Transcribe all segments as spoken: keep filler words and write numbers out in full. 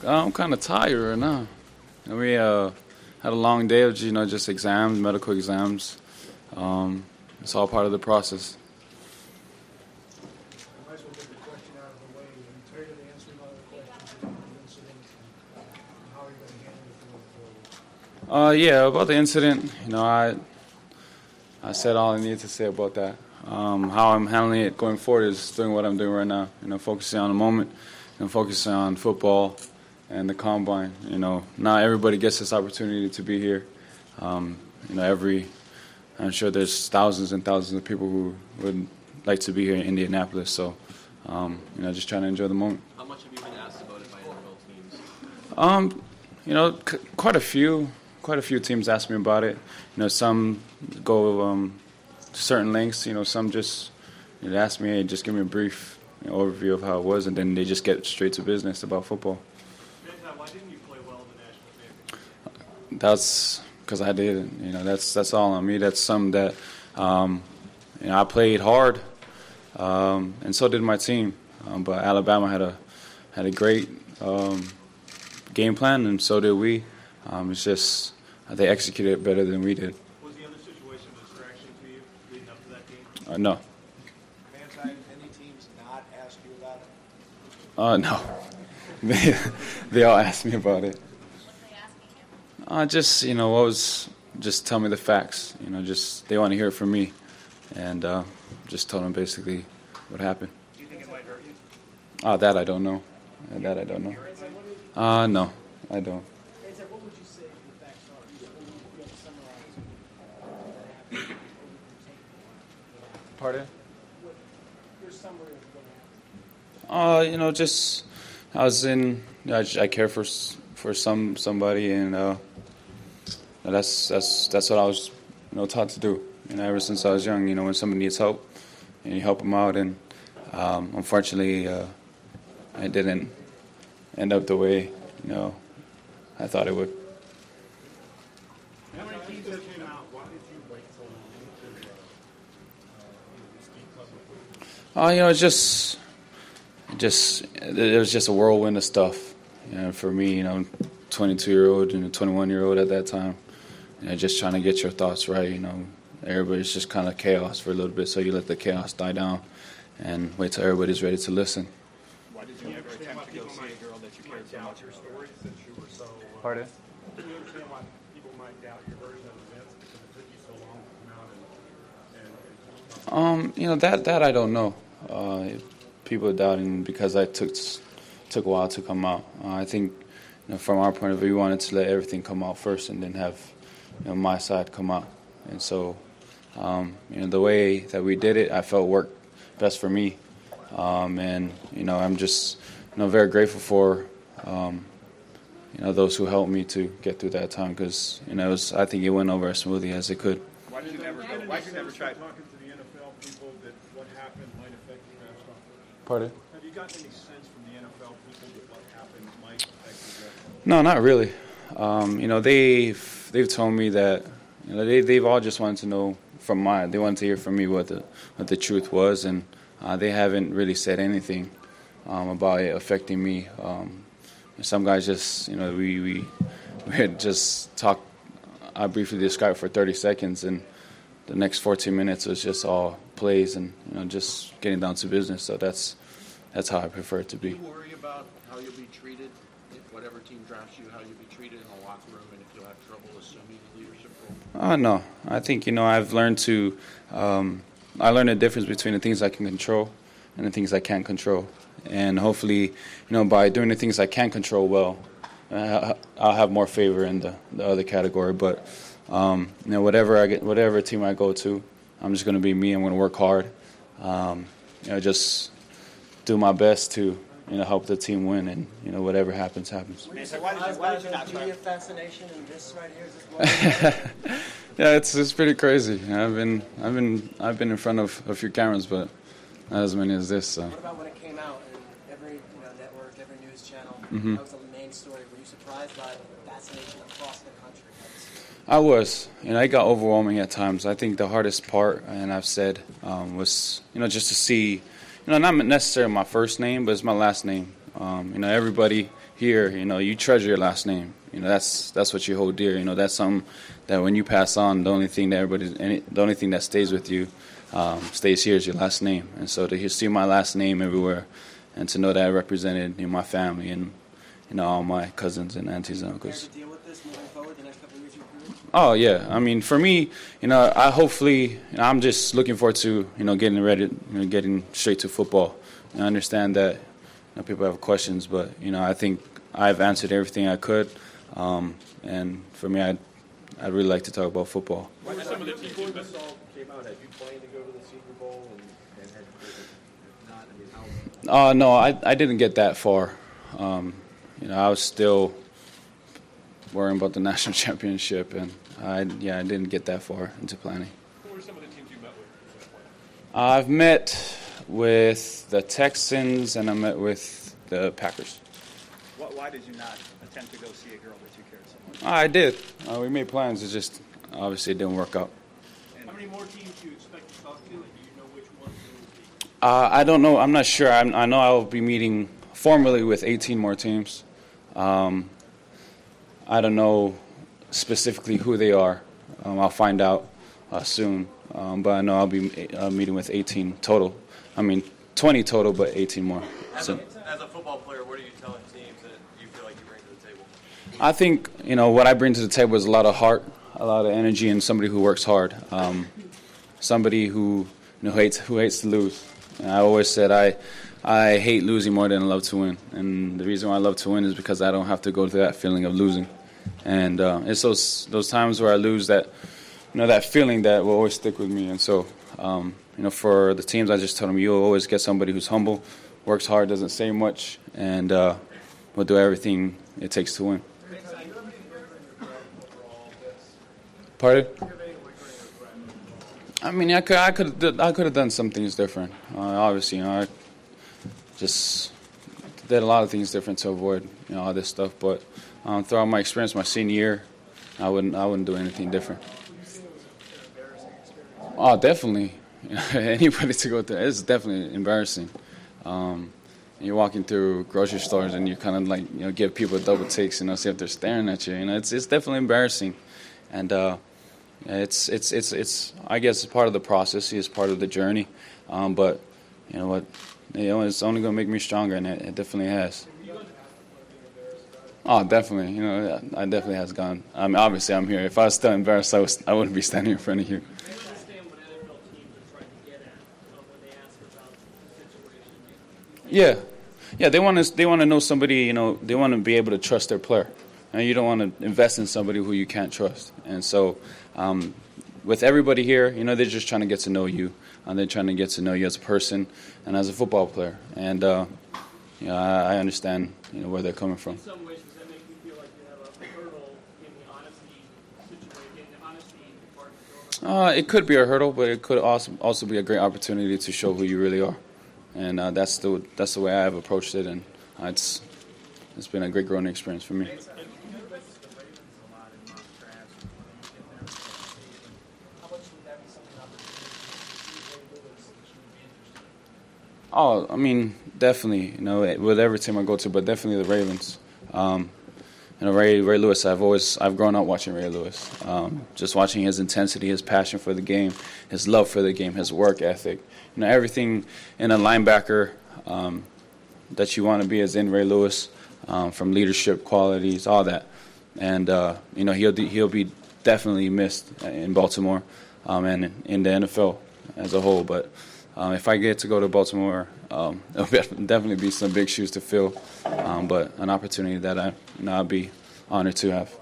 I'm kind of tired right now. And we uh, had a long day of, you know, just exams, medical exams. Um, it's all part of the process. I might as well get the question out of the way. I'm tired of answering all the questions about the incident. How are you going to handle it going forward? Uh, yeah, about the incident, you know, I I said all I needed to say about that. Um, how I'm handling it going forward is doing what I'm doing right now. You know, focusing on the moment and focusing on football and the combine. You know, not everybody gets this opportunity to be here. Um, you know, every I'm sure there's thousands and thousands of people who would like to be here in Indianapolis. So, um, you know, just trying to enjoy the moment. How much have you been asked about it by N F L teams? Um, you know, c- quite a few. Quite a few teams ask me about it. You know, some go um, to certain lengths. You know, some just you know, ask me, hey, just give me a brief you know, overview of how it was, and then they just get straight to business about football. Why didn't you play well in the national championship? That's because I did. You know, that's that's all on me. That's something that um, you know I played hard, um, and so did my team. Um, but Alabama had a had a great um, game plan, and so did we. Um, it's just they executed it better than we did. Was the other situation a distraction to you leading up to that game? Uh, no. Manti, any teams not ask you about it? Uh, no. they, they all asked me about it. What are they asking you? Uh, just, you know, what was, just tell me the facts. You know, just, they want to hear it from me. And uh, just told them basically what happened. Do you think it might hurt you? Uh, that I don't know. Uh, that I don't know. Uh, no, I don't. What would you say the facts are? You have to summarize what happened. Pardon? Your summary of what happened. Uh, you know, just I was in. I, j- I care for s- for some somebody, and uh, that's that's that's what I was, you know, taught to do. And ever since I was young, you know, when somebody needs help, and you help them out. And um, unfortunately, uh, it didn't end up the way you know I thought it would. How many teams have came out? Why did you wait so long to uh, speak publicly? Oh, you know, it's just, just it was just a whirlwind of stuff. You know, for me, you know, twenty-two-year-old and a twenty-one-year-old at that time, you know, just trying to get your thoughts right. You know, everybody's just kind of chaos for a little bit, so you let the chaos die down, and wait till everybody's ready to listen. Why did you ever attempt to go see a girl that you cared so much about? Story since you were so. Uh, Pardon? Do you understand why people might doubt your version of events because it took you so long to come out and? and, and Um, you know that that I don't know. Uh, people doubting because I took took a while to come out. Uh, I think, you know, from our point of view, we wanted to let everything come out first, and then have, you know, my side come out. And so, um, you know, the way that we did it, I felt worked best for me. Um, and you know, I'm just, you know, very grateful for, um, you know, those who helped me to get through that time, because you know, it was, I think it went over as smoothly as it could. why did you never go? Why did you never try talking to the N F L people that what happened might affect your draft stock? Pardon? Have you gotten any sense from the N F L people that what happened might affect your draft stock? No, not really. Um, you know, they've they've told me that, you know, they they've all just wanted to know from my they wanted to hear from me what the what the truth was, and uh, they haven't really said anything um, about it affecting me. Um, some guys just, you know, we we we had just talked. I briefly described for thirty seconds, and the next fourteen minutes was just all plays and, you know, just getting down to business. So that's that's how I prefer it to Do be. you worry about how you'll be treated if whatever team drafts you, how you'll be treated in the locker room, and if you'll have trouble assuming a leadership role? Uh, no, I think, you know, I've learned to, um, I learned the difference between the things I can control and the things I can't control. And hopefully, you know, by doing the things I can control well, uh, I'll have more favor in the, the other category. But, um, you know, whatever I get, whatever team I go to, I'm just going to be me. I'm going to work hard. Um, you know, just do my best to, you know, help the team win, and, you know, whatever happens, happens. Why did you, why did you not media fascination and this right here is this one? Yeah, it's it's pretty crazy. I've been I've been I've been in front of a few cameras, but not as many as this. So. What about when it came out and every you know, network, every news channel, Mhm. that was the main story. Were you surprised by the fascination across the country? I was, you know, it got overwhelming at times. I think the hardest part, and I've said, um, was, you know, just to see, you know, not necessarily my first name, but it's my last name. Um, you know, everybody here, you know, you treasure your last name. You know, that's that's what you hold dear. You know, that's something that when you pass on, the only thing that everybody, any, the only thing that stays with you, um, stays here is your last name. And so to hear, see my last name everywhere, and to know that I represented, you know, my family and, you know, all my cousins and aunties and uncles. Deal with this moving forward the next couple of years of your career? Oh yeah, I mean, for me, you know, I hopefully, you know, I'm just looking forward to, you know, getting ready, you know, getting straight to football. And I understand that, you know, people have questions, but you know, I think I've answered everything I could, um, and for me, I'd, I'd really like to talk about football. What were some of the teams you missed? Came out. Had you planned to go to the Senior Bowl and, and had not? I mean, how? Uh, no, I I didn't get that far. Um, you know, I was still worrying about the national championship, and I yeah, I didn't get that far into planning. Who were some of the teams you met with? I've met with the Texans and I met with the Packers. What, why did you not attempt to go see a girl that you cared so much? I did. Uh, we made plans. It just obviously it didn't work out. How many more teams do you expect to talk to, and do you know which ones it will be? Uh, I don't know. I'm not sure. I'm, I know I will be meeting formally with eighteen more teams. Um, I don't know specifically who they are. Um, I'll find out uh, soon. Um, but I know I'll be uh, meeting with eighteen total. I mean, twenty total, but eighteen more. As, So, a, as a football player, what are you telling teams that you feel like you bring to the table? I think, you know, what I bring to the table is a lot of heart, a lot of energy, and somebody who works hard. Um, somebody who, you know, hates who hates to lose. And I always said I I hate losing more than I love to win. And the reason why I love to win is because I don't have to go through that feeling of losing. And uh, it's those those times where I lose that, you know, that feeling that will always stick with me. And so, um, you know, for the teams, I just told them, you'll always get somebody who's humble, works hard, doesn't say much, and uh, will do everything it takes to win. Pardon? I mean, I could, I could, I could have done some things different. Uh, obviously, you know, I just did a lot of things different to avoid, you know, all this stuff. But um, throughout my experience, my senior year, I wouldn't, I wouldn't do anything different. Oh, definitely. You know, anybody to go through, it's definitely embarrassing. Um, you're walking through grocery stores and you kind of like, you know, give people double takes, you know, see if they're staring at you. You know, it's it's definitely embarrassing, and uh, it's it's it's it's. I guess it's part of the process. It's part of the journey. Um, but you know what, you know, it's only gonna make me stronger, and it, it definitely has. Oh, definitely. You know, I definitely has gone. I mean, obviously, I'm here. If I was still embarrassed, I was I wouldn't be standing in front of you. Yeah, yeah. They want to. They want to know somebody. You know, they want to be able to trust their player, and you don't want to invest in somebody who you can't trust. And so, um, with everybody here, you know, they're just trying to get to know you, and they're trying to get to know you as a person and as a football player. And uh, you know, I, I understand, you know, where they're coming from. In some ways, does that make you feel like you have a hurdle in the honesty situation, in the honesty department? Uh, it could be a hurdle, but it could also also be a great opportunity to show who you really are. And uh, that's the that's the way I've approached it, and uh, it's it's been a great growing experience for me. Oh, I mean, definitely. You know, with every team I go to, but definitely the Ravens. Um, you know, Ray Ray Lewis. I've always I've grown up watching Ray Lewis. Um, just watching his intensity, his passion for the game, his love for the game, his work ethic. You know, everything in a linebacker um, that you want to be is in Ray Lewis, um, from leadership qualities, all that. And uh, you know, he'll he'll be definitely missed in Baltimore, um, and in the N F L as a whole. But um, if I get to go to Baltimore, um, it'll definitely be some big shoes to fill. Um, but an opportunity that I, you know, I'll be honored to have.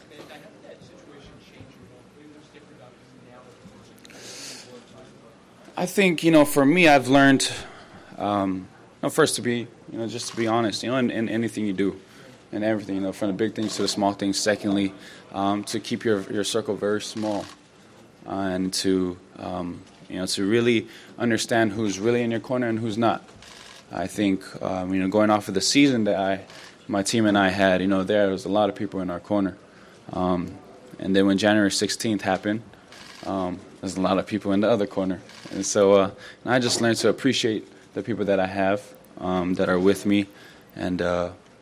I think, you know, for me, I've learned, um, you know, first to be, you know, just to be honest, you know, in, in anything you do, and everything, you know, from the big things to the small things. Secondly, um, to keep your your circle very small, uh, and to, um, you know, to really understand who's really in your corner and who's not. I think, um, you know, going off of the season that I, my team and I had, you know, there was a lot of people in our corner, um, and then when January sixteenth happened, um, there's a lot of people in the other corner. And so uh, and I just learned to appreciate the people that I have, um, that are with me, and uh,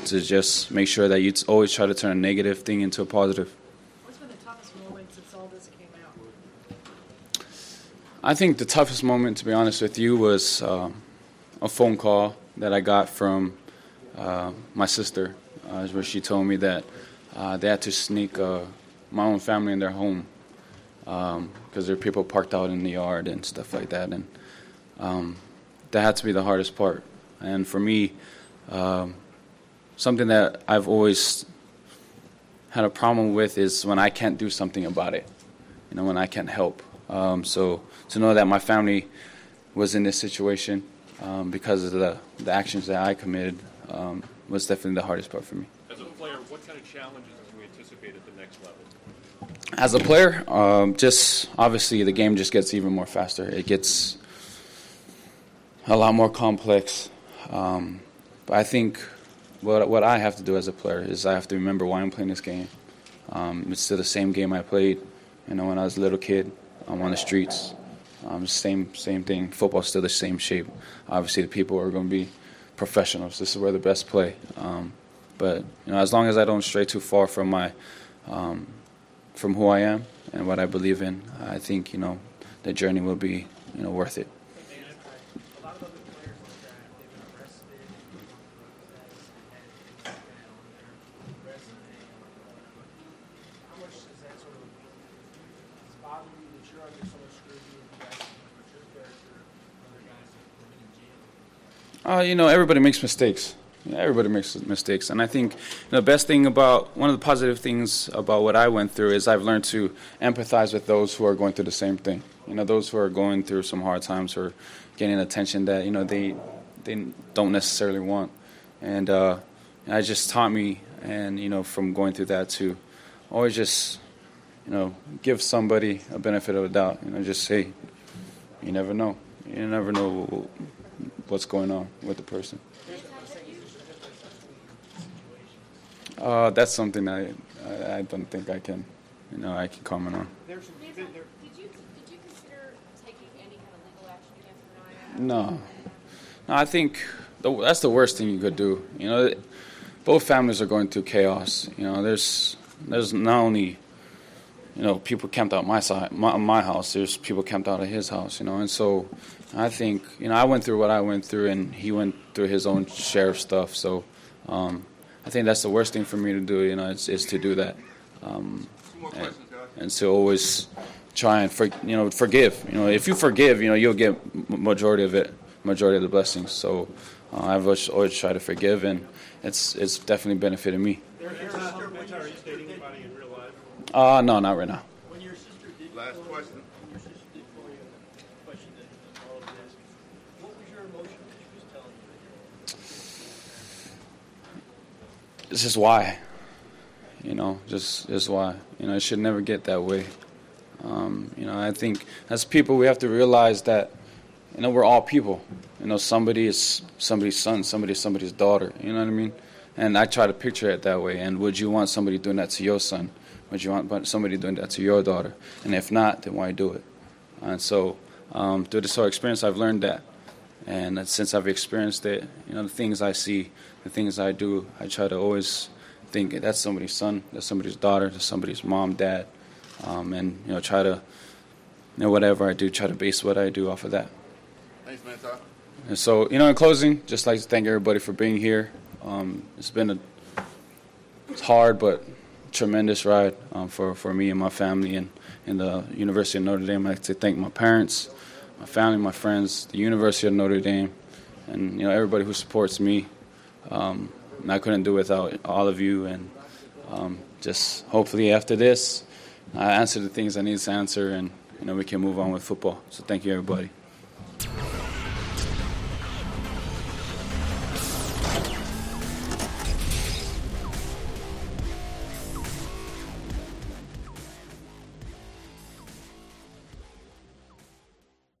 to just make sure that you t- always try to turn a negative thing into a positive. What's been the toughest moment since all this came out? I think the toughest moment, to be honest with you, was uh, a phone call that I got from uh, my sister, uh, where she told me that uh, they had to sneak uh, my own family in their home because um, there were people parked out in the yard and stuff like that. And um, that had to be the hardest part. And for me, um, something that I've always had a problem with is when I can't do something about it, you know, when I can't help. Um, so to know that my family was in this situation um, because of the, the actions that I committed um, was definitely the hardest part for me. As a player, what kind of challenges can we anticipate at the next level? As a player, um, just obviously the game just gets even more faster. It gets a lot more complex. Um, but I think what what I have to do as a player is I have to remember why I'm playing this game. Um, it's still the same game I played, you know, when I was a little kid. I'm on the streets. Um, same same thing. Football's still the same shape. Obviously, the people are going to be professionals. This is where the best play. Um, but you know, as long as I don't stray too far from my um, from who I am and what I believe in, I think you know the journey will be you know worth it. A lot of other players in the draft, they've been arrested, and they're arrested. How much does that sort of bother you that you're under so much scrutiny and you guys put your character, other guys that have been in jail? Uh, you know, everybody makes mistakes. Yeah, everybody makes mistakes. And I think you know, the best thing about, one of the positive things about what I went through is I've learned to empathize with those who are going through the same thing. You know, those who are going through some hard times or getting attention that, you know, they they don't necessarily want. And uh, it just taught me, and, you know, from going through that to always just, you know, give somebody a benefit of the doubt. You know, just say, you never know. You never know what's going on with the person. Uh, that's something I, I I don't think I can, you know, I can comment on. Did you, did you consider taking any kind of legal action against Minaya? No, no. I think the, that's the worst thing you could do. You know, both families are going through chaos. You know, there's there's not only, you know, people camped out my side, my, my house. There's people camped out at his house. You know, and so I think you know I went through what I went through, and he went through his own share of stuff. So. Um, I think that's the worst thing for me to do, you know, is, is to do that, um, and, and to always try and for, you know forgive. You know, if you forgive, you know, you'll get majority of it, majority of the blessings. So uh, I've always, always tried to forgive, and it's it's definitely benefited me. Are you dating anybody in real life? Uh no, not right now. When your sister did Last call- question. When your sister did call you a question that all of this, what was your emotion that she was telling you? It's just why, you know, just just why. You know, it should never get that way. Um, you know, I think as people we have to realize that, you know, we're all people. You know, somebody is somebody's son, somebody is somebody's daughter. You know what I mean? And I try to picture it that way. And would you want somebody doing that to your son? Would you want somebody doing that to your daughter? And if not, then why do it? And so um, through this whole experience, I've learned that. And since I've experienced it, you know, the things I see, the things I do, I try to always think that's somebody's son, that's somebody's daughter, that's somebody's mom, dad, um, and, you know, try to, you know, whatever I do, try to base what I do off of that. Thanks, man. Talk. And so, you know, in closing, just like to thank everybody for being here. Um, it's been a it's hard but tremendous ride um, for, for me and my family and, and the University of Notre Dame. I'd like to thank my parents, my family, my friends, the University of Notre Dame, and, you know, everybody who supports me. Um, and I couldn't do it without all of you. And um, just hopefully after this, I answer the things I need to answer, and, you know, we can move on with football. So thank you, everybody.